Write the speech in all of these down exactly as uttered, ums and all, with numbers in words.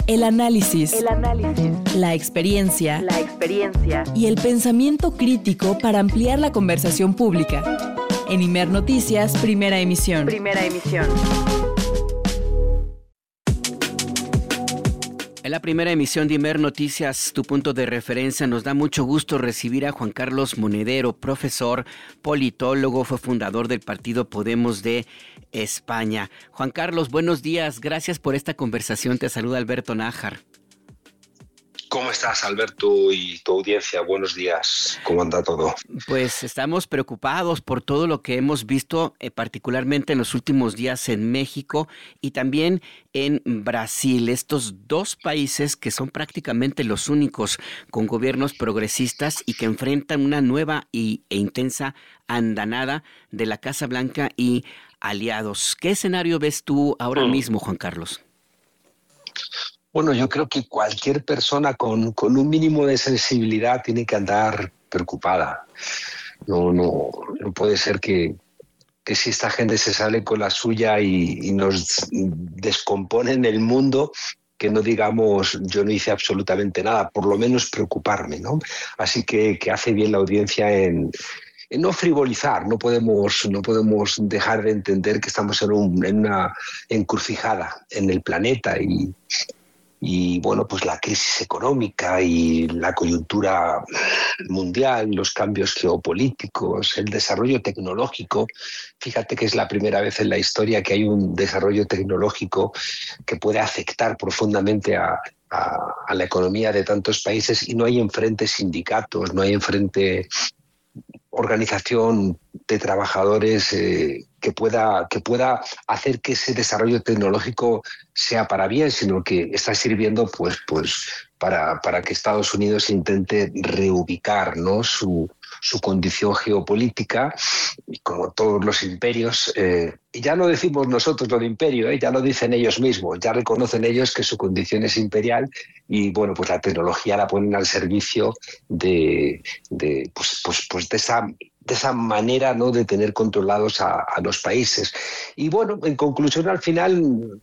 El análisis, El análisis, la experiencia, la experiencia y el pensamiento crítico para ampliar la conversación pública. En Imer Noticias, primera emisión. Primera emisión. En la primera emisión de Imer Noticias, tu punto de referencia, nos da mucho gusto recibir a Juan Carlos Monedero, profesor, politólogo, fue fundador del partido Podemos de España. Juan Carlos, buenos días, gracias por esta conversación, te saluda Alberto Nájar. ¿Cómo estás, Alberto, y tu audiencia? Buenos días. ¿Cómo anda todo? Pues estamos preocupados por todo lo que hemos visto, eh, particularmente en los últimos días en México y también en Brasil. Estos dos países que son prácticamente los únicos con gobiernos progresistas y que enfrentan una nueva y, e intensa andanada de la Casa Blanca y aliados. ¿Qué escenario ves tú ahora mm. mismo, Juan Carlos? Bueno, yo creo que cualquier persona con, con un mínimo de sensibilidad tiene que andar preocupada. No, no, no puede ser que, que si esta gente se sale con la suya y, y nos descomponen el mundo, que no digamos yo no hice absolutamente nada, por lo menos preocuparme, ¿no? Así que, que hace bien la audiencia en... no frivolizar, no podemos, no podemos dejar de entender que estamos en, un, en una encrucijada en el planeta y, y bueno, pues la crisis económica y la coyuntura mundial, los cambios geopolíticos, el desarrollo tecnológico. Fíjate que es la primera vez en la historia que hay un desarrollo tecnológico que puede afectar profundamente a, a, a la economía de tantos países y no hay enfrente sindicatos, no hay enfrente organización de trabajadores eh, que pueda que pueda hacer que ese desarrollo tecnológico sea para bien, sino que está sirviendo pues pues para para que Estados Unidos intente reubicar, ¿no?, su su condición geopolítica, y como todos los imperios, eh, y ya no decimos nosotros lo de imperio, eh, ya lo dicen ellos mismos, ya reconocen ellos que su condición es imperial y bueno, pues la tecnología la ponen al servicio de, de pues, pues, pues de esa de esa manera, ¿no?, de tener controlados a, a los países. Y bueno, en conclusión, al final,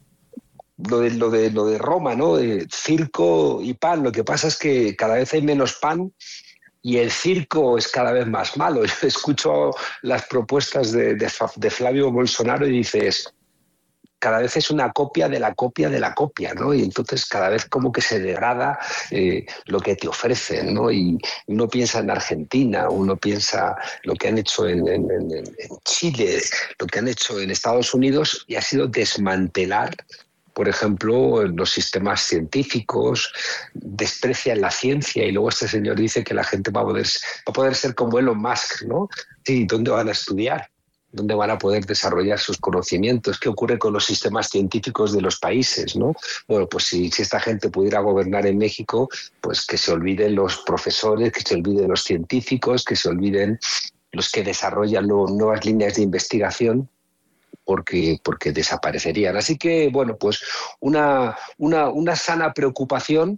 lo de, lo de, lo de Roma, ¿no?, de circo y pan, lo que pasa es que cada vez hay menos pan y el circo es cada vez más malo. Yo escucho las propuestas de, de, de Flavio Bolsonaro y dices, cada vez es una copia de la copia de la copia, ¿no? Y entonces cada vez como que se degrada eh, lo que te ofrecen, ¿no? Y uno piensa en Argentina, uno piensa lo que han hecho en, en, en, en Chile, lo que han hecho en Estados Unidos, y ha sido desmantelar, por ejemplo, los sistemas científicos, desprecian la ciencia y luego este señor dice que la gente va a poder, va a poder ser como Elon Musk, ¿no? Sí, ¿dónde van a estudiar? ¿Dónde van a poder desarrollar sus conocimientos? ¿Qué ocurre con los sistemas científicos de los países, ¿no? Bueno, pues si, si esta gente pudiera gobernar en México, pues que se olviden los profesores, que se olviden los científicos, que se olviden los que desarrollan lo, nuevas líneas de investigación, porque, porque desaparecerían. Así que, bueno, pues una, una, una sana preocupación,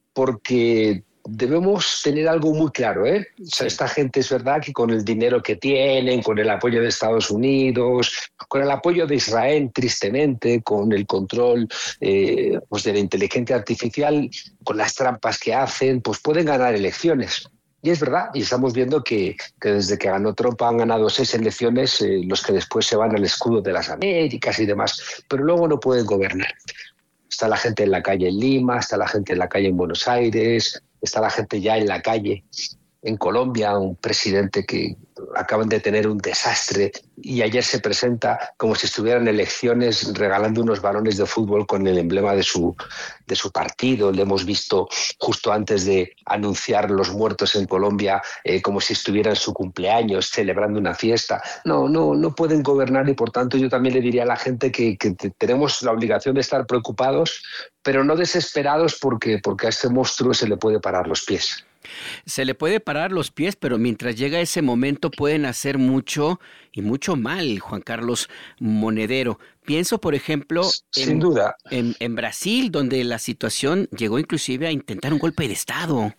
porque debemos tener algo muy claro, ¿eh? O sea, esta gente es verdad que con el dinero que tienen, con el apoyo de Estados Unidos, con el apoyo de Israel, tristemente, con el control eh, pues de la inteligencia artificial, con las trampas que hacen, pues pueden ganar elecciones. Y es verdad, y estamos viendo que, que desde que ganó Trump han ganado seis elecciones, eh, los que después se van al escudo de las Américas y demás, pero luego no pueden gobernar. Está la gente en la calle en Lima, está la gente en la calle en Buenos Aires, está la gente ya en la calle en Colombia, un presidente que acaban de tener un desastre y ayer se presenta como si estuvieran en elecciones regalando unos balones de fútbol con el emblema de su, de su partido. Le hemos visto justo antes de anunciar los muertos en Colombia eh, como si estuviera en su cumpleaños celebrando una fiesta. No, no, no pueden gobernar y por tanto yo también le diría a la gente que, que tenemos la obligación de estar preocupados, pero no desesperados porque, porque a este monstruo se le puede parar los pies. Se le puede parar los pies, pero mientras llega ese momento pueden hacer mucho y mucho mal, Juan Carlos Monedero. Pienso, por ejemplo, Sin en, duda. En, en Brasil, donde la situación llegó inclusive a intentar un golpe de Estado.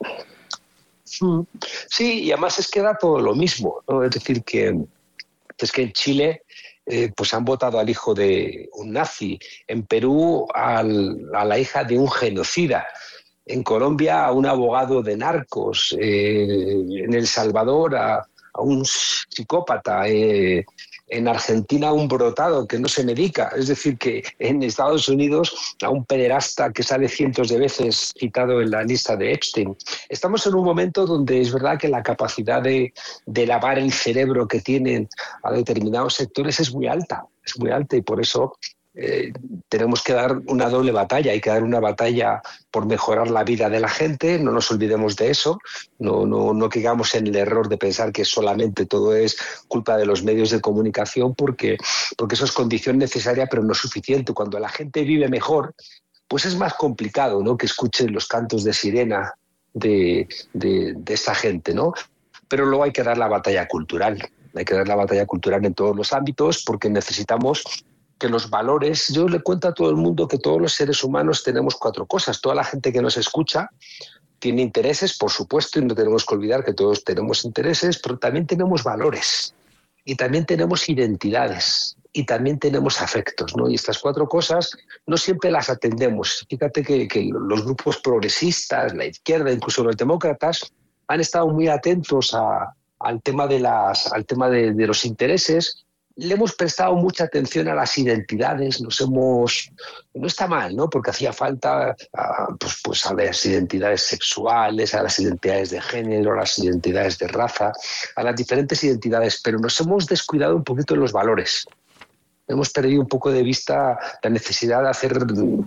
Sí, y además es que da todo lo mismo, ¿no? Es decir, que, es que en Chile eh, pues han votado al hijo de un nazi. En Perú al, a la hija de un genocida. En Colombia a un abogado de narcos. Eh, en El Salvador a, a un psicópata. Eh, en Argentina a un brotado que no se medica. Es decir, que en Estados Unidos a un pederasta que sale cientos de veces citado en la lista de Epstein. Estamos en un momento donde es verdad que la capacidad de, de lavar el cerebro que tienen a determinados sectores es muy alta, es muy alta y por eso Eh, tenemos que dar una doble batalla. Hay que dar una batalla por mejorar la vida de la gente, no nos olvidemos de eso, no, no, no caigamos en el error de pensar que solamente todo es culpa de los medios de comunicación, porque, porque eso es condición necesaria pero no suficiente. Cuando la gente vive mejor, pues es más complicado, ¿no?, que escuchen los cantos de sirena de, de, de esa gente, ¿no? Pero luego hay que dar la batalla cultural, hay que dar la batalla cultural en todos los ámbitos, porque necesitamos que los valores, yo le cuento a todo el mundo que todos los seres humanos tenemos cuatro cosas. Toda la gente que nos escucha tiene intereses, por supuesto, y no tenemos que olvidar que todos tenemos intereses, pero también tenemos valores y también tenemos identidades y también tenemos afectos, ¿no? Y estas cuatro cosas no siempre las atendemos. Fíjate que, que los grupos progresistas, la izquierda, incluso los demócratas, han estado muy atentos a, al tema de las, al tema de, de los intereses. Le hemos prestado mucha atención a las identidades, nos hemos... No está mal, ¿no?, porque hacía falta uh, pues, pues a las identidades sexuales, a las identidades de género, a las identidades de raza, a las diferentes identidades, pero nos hemos descuidado un poquito de los valores. Hemos perdido un poco de vista la necesidad de hacer...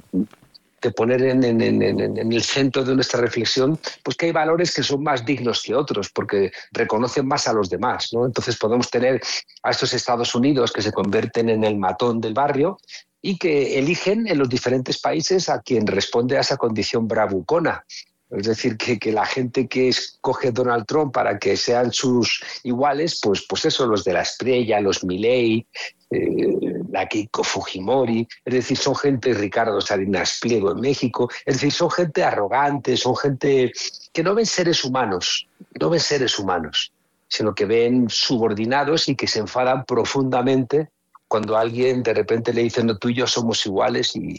de poner en, en, en, en el centro de nuestra reflexión, pues que hay valores que son más dignos que otros, porque reconocen más a los demás, ¿no? Entonces podemos tener a estos Estados Unidos que se convierten en el matón del barrio y que eligen en los diferentes países a quien responde a esa condición bravucona. Es decir, que, que la gente que escoge Donald Trump para que sean sus iguales, pues, pues eso, los de la estrella, los Milei, eh, la Keiko Fujimori, es decir, son gente, Ricardo Salinas Pliego en México, es decir, son gente arrogante, son gente que no ven seres humanos, no ven seres humanos, sino que ven subordinados y que se enfadan profundamente cuando alguien de repente le dice, no, tú y yo somos iguales y...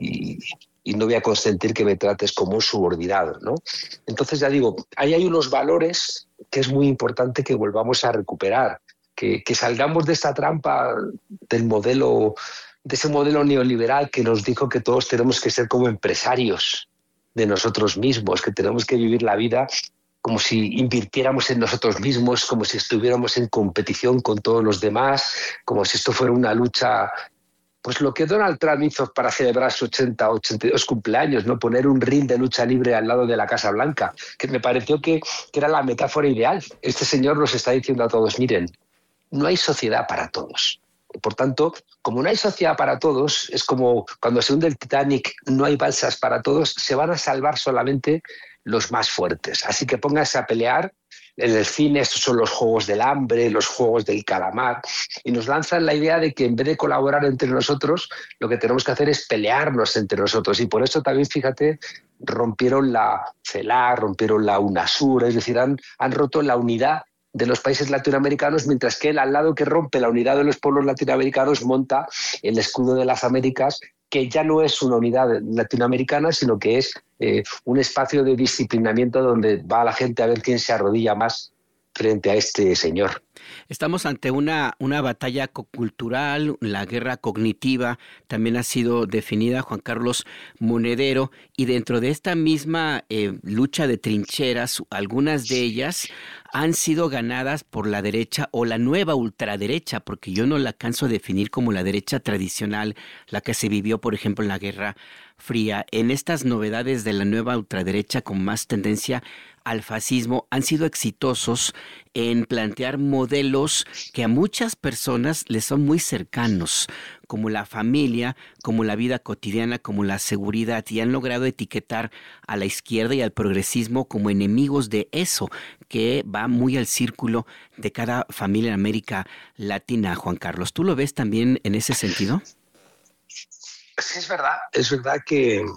y y no voy a consentir que me trates como un subordinado, ¿no? Entonces, ya digo, ahí hay unos valores que es muy importante que volvamos a recuperar, que, que salgamos de esta trampa del modelo, de ese modelo neoliberal que nos dijo que todos tenemos que ser como empresarios de nosotros mismos, que tenemos que vivir la vida como si invirtiéramos en nosotros mismos, como si estuviéramos en competición con todos los demás, como si esto fuera una lucha... Pues lo que Donald Trump hizo para celebrar su ochenta, ochenta y dos cumpleaños, ¿no? Poner un ring de lucha libre al lado de la Casa Blanca, que me pareció que, que era la metáfora ideal. Este señor nos está diciendo a todos, miren, no hay sociedad para todos. Por tanto, como no hay sociedad para todos, es como cuando se hunde el Titanic, no hay balsas para todos, se van a salvar solamente los más fuertes. Así que pónganse a pelear. En el cine estos son los juegos del hambre, los juegos del calamar, y nos lanzan la idea de que en vez de colaborar entre nosotros, lo que tenemos que hacer es pelearnos entre nosotros. Y por eso también, fíjate, rompieron la CELAC, rompieron la UNASUR, es decir, han, han roto la unidad de los países latinoamericanos, mientras que él, al lado que rompe la unidad de los pueblos latinoamericanos, monta el escudo de las Américas, que ya no es una unidad latinoamericana, sino que es eh, un espacio de disciplinamiento donde va la gente a ver quién se arrodilla más frente a este señor. Estamos ante una, una batalla cultural, la guerra cognitiva también ha sido definida, Juan Carlos Monedero, y dentro de esta misma eh, lucha de trincheras, algunas de ellas han sido ganadas por la derecha o la nueva ultraderecha, porque yo no la canso de definir como la derecha tradicional, la que se vivió, por ejemplo, en la Guerra Fría. En estas novedades de la nueva ultraderecha con más tendencia al fascismo han sido exitosos en plantear modelos que a muchas personas les son muy cercanos, como la familia, como la vida cotidiana, como la seguridad, y han logrado etiquetar a la izquierda y al progresismo como enemigos de eso, que va muy al círculo de cada familia en América Latina. Juan Carlos, ¿tú lo ves también en ese sentido? Sí, es verdad, es verdad que,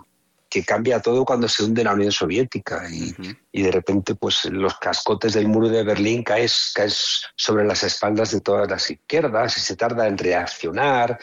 que cambia todo cuando se hunde la Unión Soviética y, uh-huh. y de repente pues los cascotes del muro de Berlín caen, caen sobre las espaldas de todas las izquierdas y se tarda en reaccionar,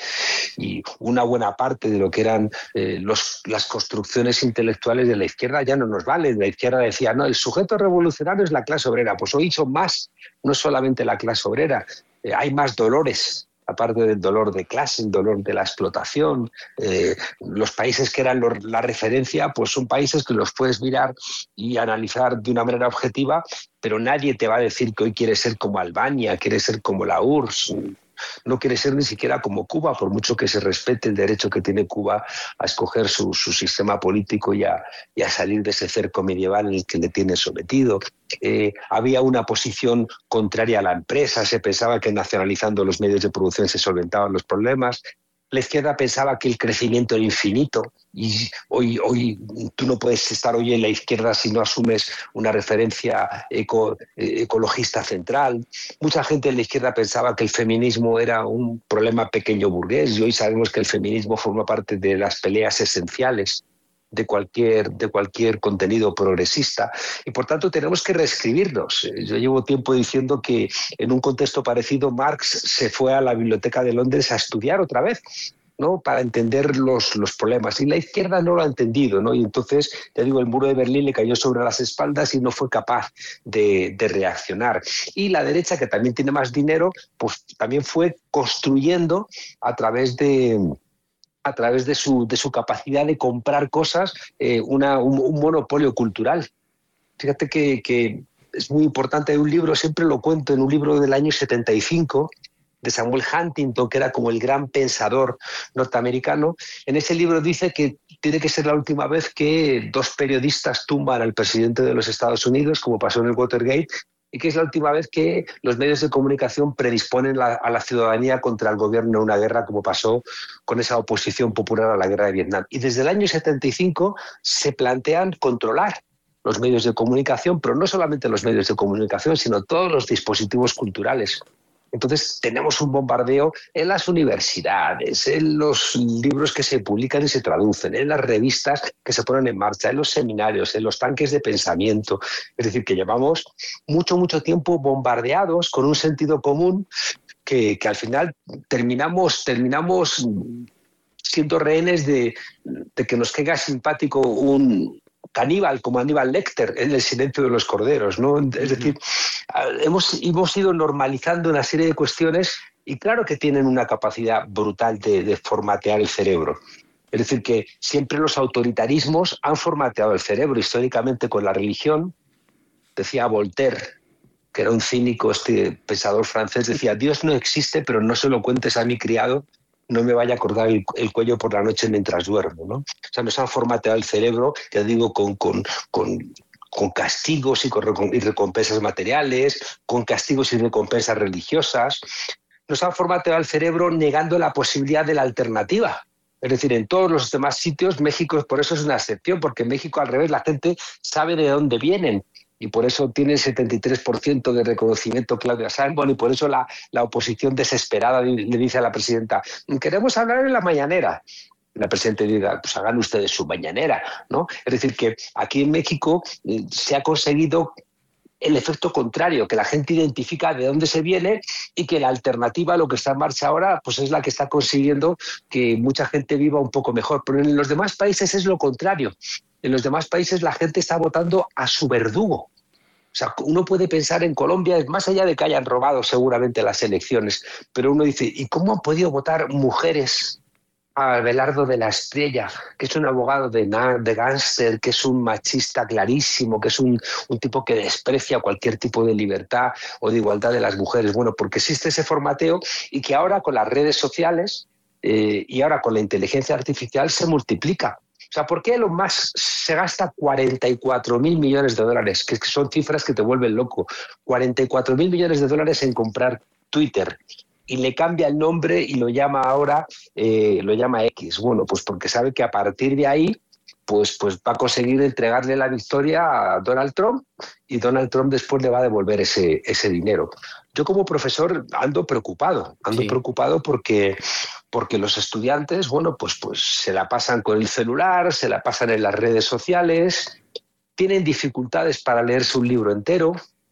y una buena parte de lo que eran eh, los, las construcciones intelectuales de la izquierda ya no nos valen. La izquierda decía, no, el sujeto revolucionario es la clase obrera. Pues hoy son más, no solamente la clase obrera, eh, hay más dolores. Aparte del dolor de clase, el dolor de la explotación, eh, los países que eran los, la referencia, pues son países que los puedes mirar y analizar de una manera objetiva, pero nadie te va a decir que hoy quiere ser como Albania, quiere ser como la U R S S, no quiere ser ni siquiera como Cuba, por mucho que se respete el derecho que tiene Cuba a escoger su, su sistema político y a, y a salir de ese cerco medieval en el que le tiene sometido. Eh, había una posición contraria a la empresa, se pensaba que nacionalizando los medios de producción se solventaban los problemas. La izquierda pensaba que el crecimiento era infinito y hoy, hoy tú no puedes estar hoy en la izquierda si no asumes una referencia eco, eh, ecologista central. Mucha gente en la izquierda pensaba que el feminismo era un problema pequeño burgués y hoy sabemos que el feminismo forma parte de las peleas esenciales de cualquier, de cualquier contenido progresista y por tanto tenemos que reescribirnos. Yo llevo tiempo diciendo que en un contexto parecido Marx se fue a la Biblioteca de Londres a estudiar otra vez, ¿no? Para entender los, los problemas, y la izquierda no lo ha entendido, ¿no? Y entonces, te digo, el muro de Berlín le cayó sobre las espaldas y no fue capaz de, de reaccionar. Y la derecha, que también tiene más dinero, pues también fue construyendo a través de... a través de su, de su capacidad de comprar cosas, eh, una, un, un monopolio cultural. Fíjate que, que es muy importante, hay un libro, siempre lo cuento, en un libro del año setenta y cinco, de Samuel Huntington, que era como el gran pensador norteamericano. En ese libro dice que tiene que ser la última vez que dos periodistas tumban al presidente de los Estados Unidos, como pasó en el Watergate, y que es la última vez que los medios de comunicación predisponen la, a la ciudadanía contra el gobierno en una guerra, como pasó con esa oposición popular a la guerra de Vietnam. Y desde el año setenta y cinco se plantean controlar los medios de comunicación, pero no solamente los medios de comunicación, sino todos los dispositivos culturales. Entonces tenemos un bombardeo en las universidades, en los libros que se publican y se traducen, en las revistas que se ponen en marcha, en los seminarios, en los tanques de pensamiento. Es decir, que llevamos mucho, mucho tiempo bombardeados con un sentido común que, que al final terminamos, terminamos siendo rehenes de, de que nos caiga simpático un caníbal como Aníbal Lecter en El silencio de los corderos, ¿no? Es decir, hemos, hemos ido normalizando una serie de cuestiones y claro que tienen una capacidad brutal de, de formatear el cerebro. Es decir, que siempre los autoritarismos han formateado el cerebro, históricamente con la religión. Decía Voltaire, que era un cínico, este pensador francés, decía: Dios no existe, pero no se lo cuentes a mi criado, no me vaya a cortar el, el cuello por la noche mientras duermo, ¿no? O sea, nos han formateado el cerebro, ya digo, con, con, con, con castigos y, con, y recompensas materiales, con castigos y recompensas religiosas. Nos han formateado el cerebro negando la posibilidad de la alternativa. Es decir, en todos los demás sitios, México por eso es una excepción, porque en México, al revés, la gente sabe de dónde vienen. Y por eso tiene el setenta y tres por ciento de reconocimiento Claudia Sheinbaum, y por eso la, la oposición desesperada le dice a la presidenta: queremos hablar en la mañanera. La presidenta diga: pues hagan ustedes su mañanera, ¿no? Es decir, que aquí en México eh, se ha conseguido el efecto contrario, que la gente identifica de dónde se viene y que la alternativa a lo que está en marcha ahora pues es la que está consiguiendo que mucha gente viva un poco mejor. Pero en los demás países es lo contrario. En los demás países la gente está votando a su verdugo. O sea, uno puede pensar en Colombia, más allá de que hayan robado seguramente las elecciones, pero uno dice: ¿y cómo han podido votar mujeres a Abelardo de la Estrella, que es un abogado de, de gángster, que es un machista clarísimo, que es un, un tipo que desprecia cualquier tipo de libertad o de igualdad de las mujeres? Bueno, porque existe ese formateo y que ahora con las redes sociales eh, y ahora con la inteligencia artificial se multiplica. O sea, ¿por qué Elon Musk se gasta cuarenta y cuatro mil millones de dólares? Que son cifras que te vuelven loco. cuarenta y cuatro mil millones de dólares en comprar Twitter. Y le cambia el nombre y lo llama ahora, eh, lo llama X. Bueno, pues porque sabe que a partir de ahí pues, pues va a conseguir entregarle la victoria a Donald Trump, y Donald Trump después le va a devolver ese, ese dinero. Yo como profesor ando preocupado, ando sí. preocupado porque, porque los estudiantes, bueno, pues, pues se la pasan con el celular, se la pasan en las redes sociales, tienen dificultades para leerse un libro entero.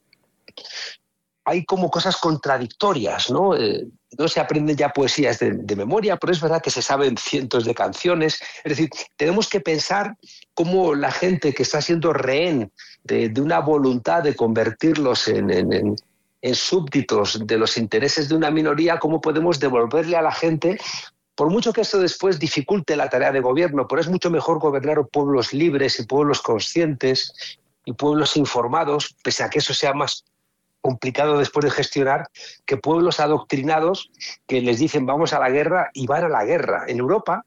Hay como cosas contradictorias, ¿no? Eh, no se aprenden ya poesías de, de memoria, pero es verdad que se saben cientos de canciones. Es decir, tenemos que pensar cómo la gente que está siendo rehén de, de una voluntad de convertirlos en, en, en, en súbditos de los intereses de una minoría, cómo podemos devolverle a la gente, por mucho que esto después dificulte la tarea de gobierno, pero es mucho mejor gobernar pueblos libres y pueblos conscientes y pueblos informados, pese a que eso sea más complicado después de gestionar, que pueblos adoctrinados que les dicen vamos a la guerra y van a la guerra. En Europa,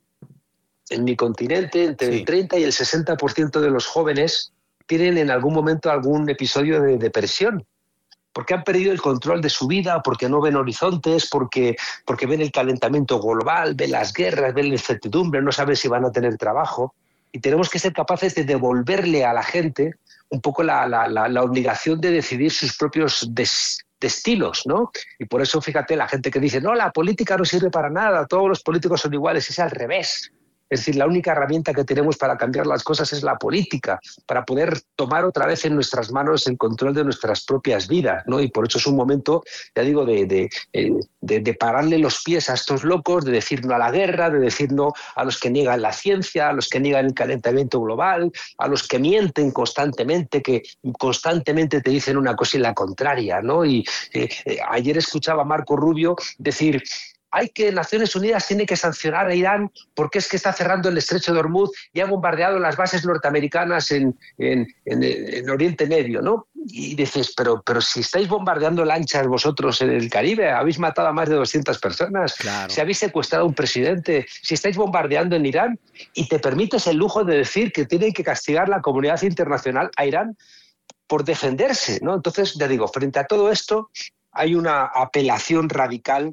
en mi continente, entre sí. el treinta y el sesenta por ciento de los jóvenes tienen en algún momento algún episodio de depresión, porque han perdido el control de su vida, porque no ven horizontes, porque, porque ven el calentamiento global, ven las guerras, ven la incertidumbre, no saben si van a tener trabajo. Y tenemos que ser capaces de devolverle a la gente un poco la, la, la, la obligación de decidir sus propios des, destinos, ¿no? Y por eso, fíjate, la gente que dice, no, la política no sirve para nada, todos los políticos son iguales, es al revés. Es decir, la única herramienta que tenemos para cambiar las cosas es la política, para poder tomar otra vez en nuestras manos el control de nuestras propias vidas, ¿no? Y por eso es un momento, ya digo, de, de, de, de pararle los pies a estos locos, de decir no a la guerra, de decir no a los que niegan la ciencia, a los que niegan el calentamiento global, a los que mienten constantemente, que constantemente te dicen una cosa y la contraria, ¿no? Y eh, eh, ayer escuchaba a Marco Rubio decir... Hay que Naciones Unidas tiene que sancionar a Irán porque es que está cerrando el estrecho de Hormuz y ha bombardeado las bases norteamericanas en, en, en, en Oriente Medio, ¿no? Y dices, pero, pero si estáis bombardeando lanchas vosotros en el Caribe, habéis matado a más de doscientas personas, claro. Si habéis secuestrado a un presidente, si estáis bombardeando en Irán y te permites el lujo de decir que tiene que castigar la comunidad internacional a Irán por defenderse, ¿no? Entonces, ya digo, frente a todo esto hay una apelación radical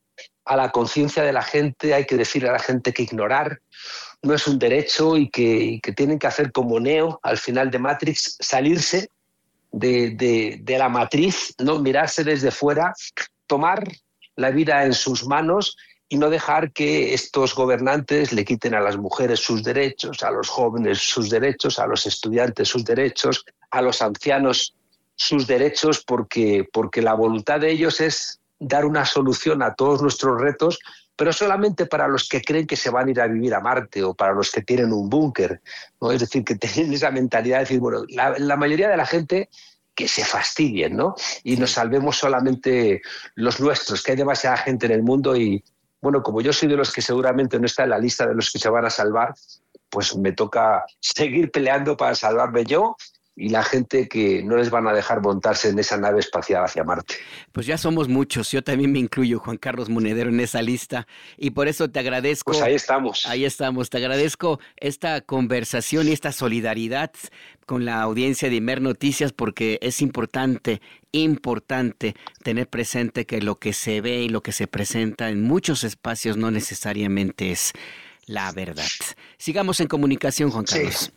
a la conciencia de la gente. Hay que decirle a la gente que ignorar no es un derecho y que, y que tienen que hacer como Neo al final de Matrix, salirse de, de, de la matriz, no mirarse desde fuera, tomar la vida en sus manos y no dejar que estos gobernantes le quiten a las mujeres sus derechos, a los jóvenes sus derechos, a los estudiantes sus derechos, a los ancianos sus derechos, porque, porque la voluntad de ellos es dar una solución a todos nuestros retos, pero solamente para los que creen que se van a ir a vivir a Marte o para los que tienen un búnker, ¿no? Es decir, que tienen esa mentalidad de decir, bueno, la, la mayoría de la gente que se fastidien, ¿no? Y nos salvemos solamente los nuestros, que hay demasiada gente en el mundo y, bueno, como yo soy de los que seguramente no está en la lista de los que se van a salvar, pues me toca seguir peleando para salvarme yo y la gente que no les van a dejar montarse en esa nave espacial hacia Marte. Pues ya somos muchos, yo también me incluyo, Juan Carlos Monedero, en esa lista, y por eso te agradezco. Pues ahí estamos. Ahí estamos, te agradezco esta conversación y esta solidaridad con la audiencia de Imer Noticias, porque es importante, importante tener presente que lo que se ve y lo que se presenta en muchos espacios no necesariamente es la verdad. Sigamos en comunicación, Juan Carlos. Sí.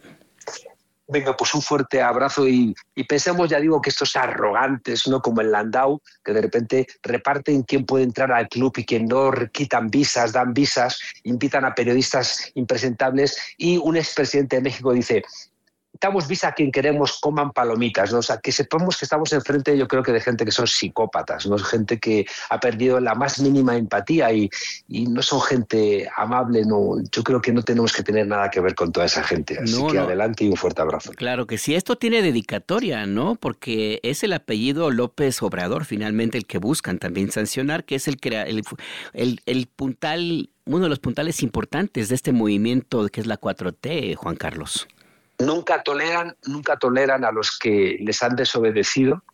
Venga, pues un fuerte abrazo y, y pensemos, ya digo, que estos arrogantes, ¿no? Como el Landau, que de repente reparten quién puede entrar al club y quién no, quitan visas, dan visas, invitan a periodistas impresentables y un expresidente de México dice, damos visa a quien queremos, coman palomitas, ¿no? O sea, que sepamos que estamos enfrente, yo creo que de gente que son psicópatas, ¿no? Gente que ha perdido la más mínima empatía y, y no son gente amable, no. Yo creo que no tenemos que tener nada que ver con toda esa gente. Así no, que no. Adelante y un fuerte abrazo. Claro que sí, esto tiene dedicatoria, ¿no? Porque es el apellido López Obrador, finalmente, el que buscan también sancionar, que es el, el, el, el puntal, uno de los puntales importantes de este movimiento que es la cuatro T, Juan Carlos. Nunca toleran, nunca toleran a los que les han desobedecido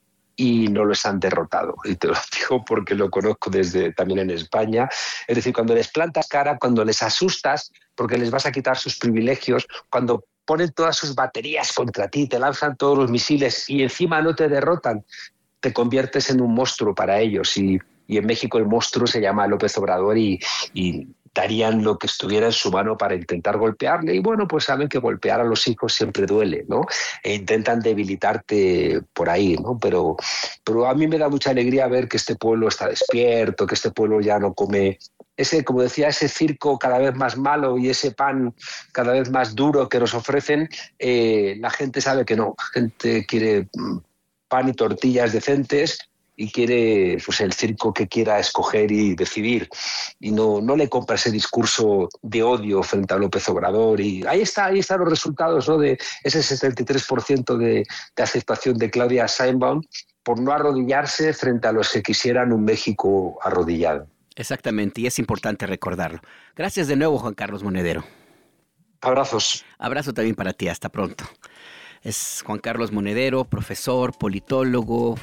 y no los han derrotado. Y te lo digo porque lo conozco desde también en España. Es decir, cuando les plantas cara, cuando les asustas porque les vas a quitar sus privilegios, cuando ponen todas sus baterías contra ti, te lanzan todos los misiles y encima no te derrotan, te conviertes en un monstruo para ellos. Y, y en México el monstruo se llama López Obrador y, y darían lo que estuviera en su mano para intentar golpearle. Y bueno, pues saben que golpear a los hijos siempre duele, ¿no? E intentan debilitarte por ahí, ¿no? Pero, pero a mí me da mucha alegría ver que este pueblo está despierto, que este pueblo ya no come ese, como decía, ese circo cada vez más malo y ese pan cada vez más duro que nos ofrecen. Eh, la gente sabe que no, la gente quiere pan y tortillas decentes y quiere, pues, el circo que quiera escoger y decidir, y no, no le compra ese discurso de odio frente a López Obrador. Y ahí está, ahí están los resultados, ¿no?, de ese setenta y tres por ciento de, de aceptación de Claudia Sheinbaum por no arrodillarse frente a los que quisieran un México arrodillado. Exactamente, y es importante recordarlo. Gracias de nuevo, Juan Carlos Monedero. Abrazos. Abrazo también para ti, hasta pronto. Es Juan Carlos Monedero, profesor, politólogo,